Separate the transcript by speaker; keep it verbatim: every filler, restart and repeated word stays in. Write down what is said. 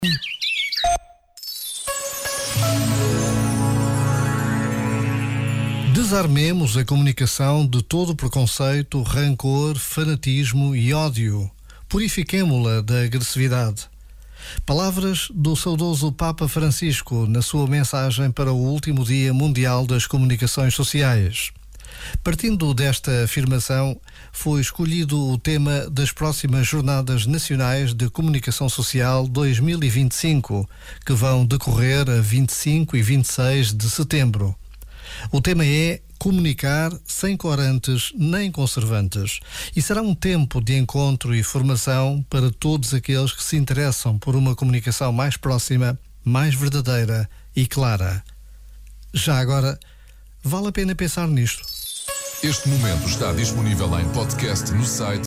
Speaker 1: Desarmemos a comunicação de todo preconceito, rancor, fanatismo e ódio. Purifiquemo-la da agressividade. Palavras do saudoso Papa Francisco na sua mensagem para o último Dia Mundial das Comunicações Sociais. Partindo desta afirmação, foi escolhido o tema das próximas Jornadas Nacionais de Comunicação Social dois mil e vinte e cinco, que vão decorrer a vinte e cinco e vinte e seis de setembro. O tema é comunicar sem corantes nem conservantes e será um tempo de encontro e formação para todos aqueles que se interessam por uma comunicação mais próxima, mais verdadeira e clara. Já agora, vale a pena pensar nisto.
Speaker 2: Este momento está disponível em podcast no site